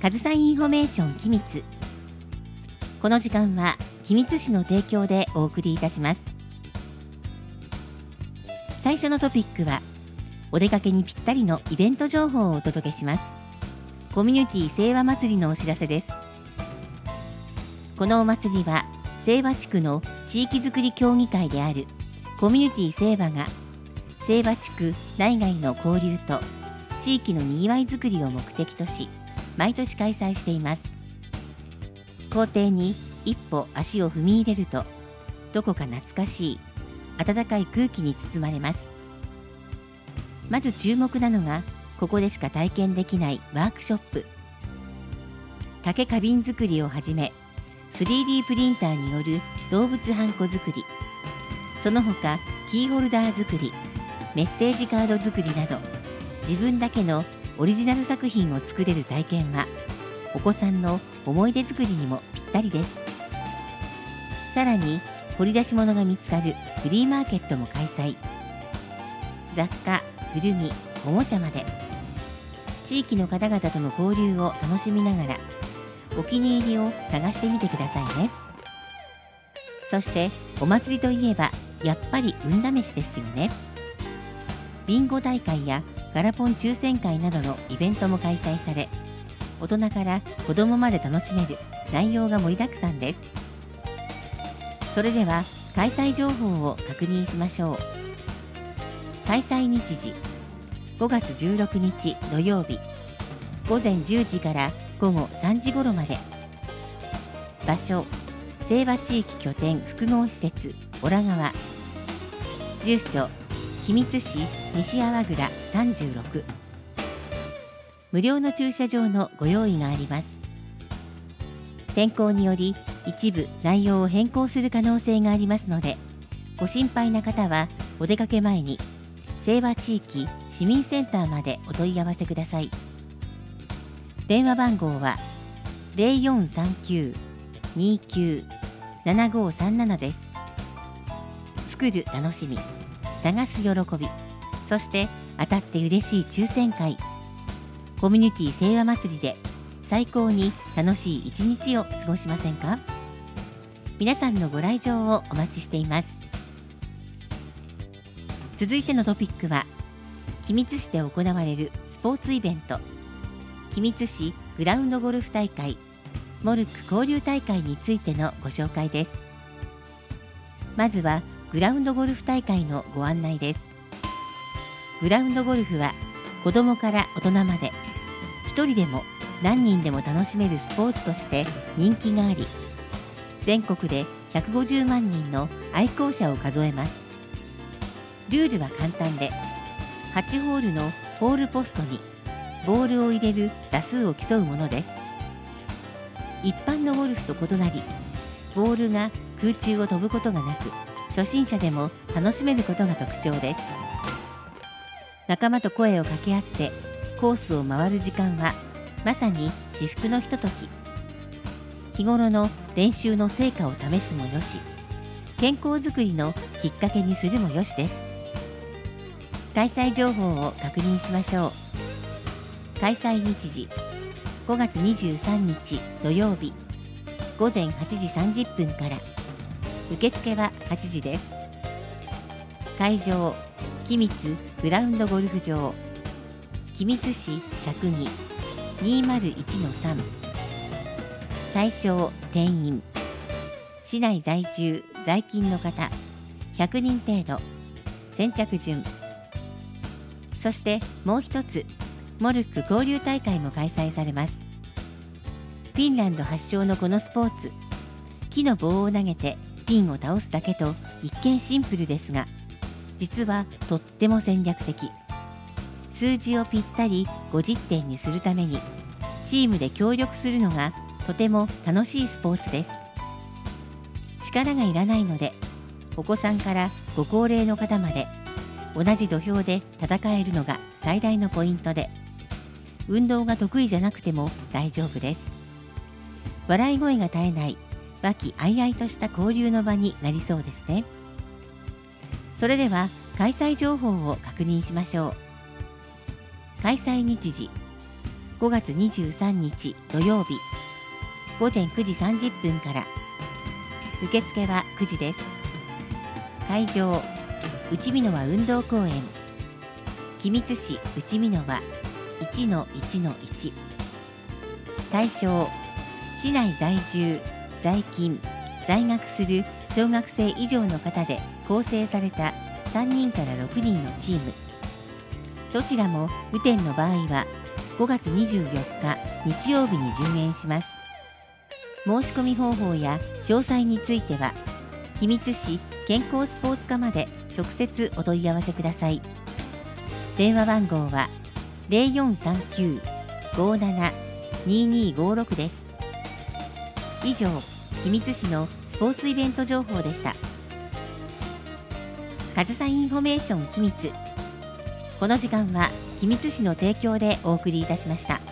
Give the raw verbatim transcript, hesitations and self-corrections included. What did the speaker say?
かずさインフォメーション機密。この時間は君津市の提供でお送りいたします。最初のトピックはお出かけにぴったりのイベント情報をお届けします。コミュニティ清和祭りのお知らせです。このお祭りは清和地区の地域づくり協議会であるコミュニティ清和が清和地区内外の交流と地域のにぎわいづくりを目的とし、毎年開催しています。校庭に一歩足を踏み入れると、どこか懐かしい暖かい空気に包まれます。まず注目なのが、ここでしか体験できないワークショップ。竹花瓶作りをはじめ、スリーディー プリンターによる動物ハンコ作り、その他キーホルダー作り、メッセージカード作りなど、自分だけのオリジナル作品を作れる体験は、お子さんの思い出作りにもぴったりです。さらに掘り出し物が見つかるフリーマーケットも開催。雑貨、古着、おもちゃまで地域の方々との交流を楽しみながら、お気に入りを探してみてくださいね。そしてお祭りといえばやっぱり運試しですよね。ビンゴ大会やガラポン抽選会などのイベントも開催され、大人から子どもまで楽しめる内容が盛りだくさんです。それでは開催情報を確認しましょう。開催日時ごがつじゅうろくにち土曜日、ごぜんじゅうじからごごさんじごろまで。場所、清和地域拠点複合施設オラ川。住所、君津市西粟倉さんじゅうろく。無料の駐車場のご用意があります。天候により一部内容を変更する可能性がありますので、ご心配な方はお出かけ前に清和地域市民センターまでお問い合わせください。電話番号は ゼロよんさんきゅう にきゅう ななごさんなな です。作る楽しみ、探す喜び、そして当たって嬉しい抽選会。コミュニティ清和祭りで最高に楽しい一日を過ごしませんか？皆さんのご来場をお待ちしています。続いてのトピックは、君津市で行われるスポーツイベント、君津市グラウンドゴルフ大会モルック交流大会についてのご紹介です。まずはグラウンドゴルフ大会のご案内です。グラウンドゴルフは子どもから大人まで一人でも何人でも楽しめるスポーツとして人気があり、全国でひゃくごじゅうまんにんの愛好者を数えます。ルールは簡単で、はちホールのホールポストにボールを入れる打数を競うものです。一般のゴルフと異なり、ボールが空中を飛ぶことがなく、初心者でも楽しめることが特徴です。仲間と声を掛け合ってコースを回る時間はまさに至福のひととき。日頃の練習の成果を試すもよし、健康づくりのきっかけにするもよしです。開催情報を確認しましょう。開催日時ごがつにじゅうさんにち土曜日、ごぜんはちじさんじゅっぷんから。受付ははちじです。会場、君津グラウンドゴルフ場、君津市ひゃくに にまるいちのさん。対象定員、市内在住在勤の方ひゃくにん程度。先着順。そしてもう一つ、モルック交流大会も開催されます。フィンランド発祥のこのスポーツ、木の棒を投げてピンを倒すだけと一見シンプルですが、実はとっても戦略的。数字をぴったりごじってんにするためにチームで協力するのがとても楽しいスポーツです。力がいらないので、お子さんからご高齢の方まで同じ土俵で戦えるのが最大のポイントで、運動が得意じゃなくても大丈夫です。笑い声が絶えない和気あいあいとした交流の場になりそうですね。それでは開催情報を確認しましょう。開催日時ごがつにじゅうさんにち土曜日ごぜんくじさんじゅっぷんから。受付はくじです。会場、内美濃輪運動公園、君津市内美濃輪 いちのいちのいち。 対象、市内在住、在勤、在学する小学生以上の方で構成されたさんにんからろくにんのチーム。どちらも雨天の場合はごがつにじゅうよっか日曜日に順延します。申し込み方法や詳細については君津市健康スポーツ課まで直接お問い合わせください。電話番号は ゼロよんさんきゅう ごーなな にーにーごーろく です。以上、君津市のスポーツイベント情報でした。かずさインフォメーション君津。この時間は君津市の提供でお送りいたしました。